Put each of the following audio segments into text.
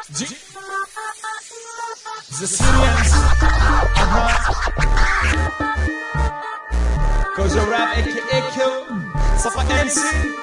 The Syrians. Kozo Rap aka Kill. Safa MC.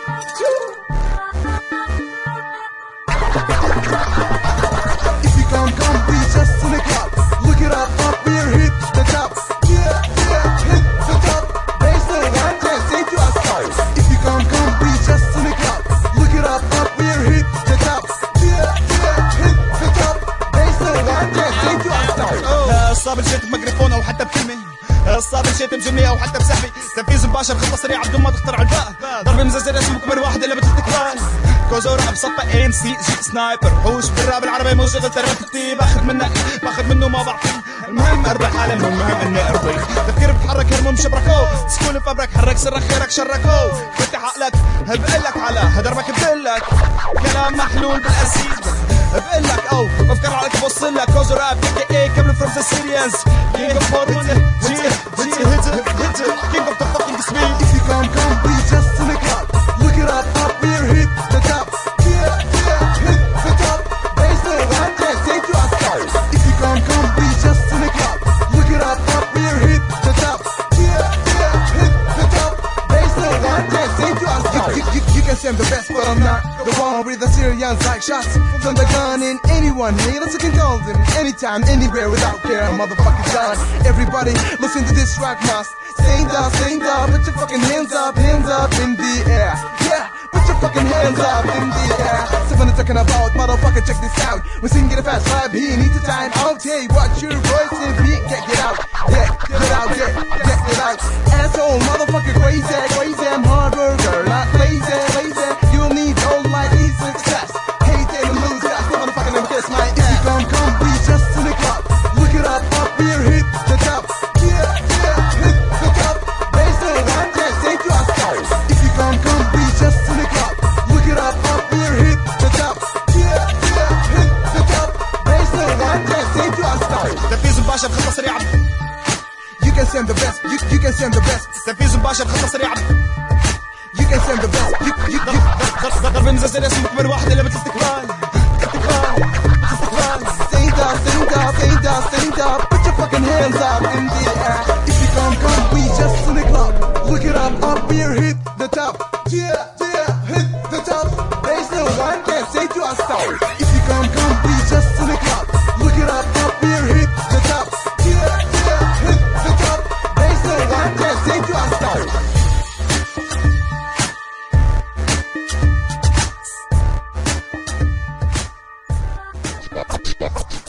If you can't come, be just in the club. Look it up here, hit the top. Yeah, hit the top. There's no one chance, say to us. If you can't come, be just in the club. Look it up here, hit the top. Yeah, hit the top. There's no one chance, say to us. صابر شيت بميكروفون او حتى بكلمه، صابر شيت بجمله او حتى بسحبه، تنفيذ مباشر خطه سريعه بدون ما تخطر على البال، ضربه مزلزله اسمه كبر واحد الا بثلاث كفال. كوزو راب صفى MC جي سنايبر، حوش بالراب العربي مو شغل تركتي، باخذ منك باخذ منه ما بعطيه، المهم اربح عالم المهم اني ارضي، تفكير بتحرك هرموم شبركو، سكون بفبرك حرك سرك خيرك شركو، فتح عقلك بقلك على هدربك بدلك، كلام محلول بالاسيد بقلك او بفكر عليك بوصلك. كوزو راب aka كمل from the Syrians, king of hot hit king of the fucking speed. If you can't come, be just in the club. Look it up here, hit the top. Yeah, hit the top. There's no one chance, say to us. If you can't come, be just in the club. Look it up here, hit the top. Yeah, hit the top. There's no one chance, say to us. You can say I'm the best, but I'm not the one with the Syrians like shots from the gun in anyone. Haters you can call them anytime, anywhere, without care. I'm motherfucking done. Everybody, listen to this track, must stand up, put your fucking hands up in the air. Yeah, put your fucking hands up in the air. Someone is talking about, motherfucker, check this out. We're singing a fast vibe, he needs a time out. Hey, watch your voice and beat, get out. Yeah, get out, get out. Asshole, motherfucker, crazy, I'm hard worker, not lazy. You'll need all my success. Hate and lose, that's the motherfucking name, kiss my ass. If you can't come, be just in the club. Look it up here, hit the top. Yeah, hit the top. There's no one chance, say to us. If you can't come, be just in the club. Look it up here, hit the top. Yeah, hit the top. There's no one chance, say to us. تنفيذ مباشر خطه سريعه. You can say I'm the best. You can say I'm the best. تنفيذ مباشر خطه سريعه. You can say I'm the best. ضربه مزلزله اسمه كبر واحد الا بثلاث كفال. Stand up, put your fucking hands up in the air. If you can't come, we just in the club. Look it up here, hit the top. Yeah, hit the top. There's no one can say to us stop. If you can't come, we just in the club. Look it up here, hit the top. Yeah, hit the top. There's no one can say to us stop.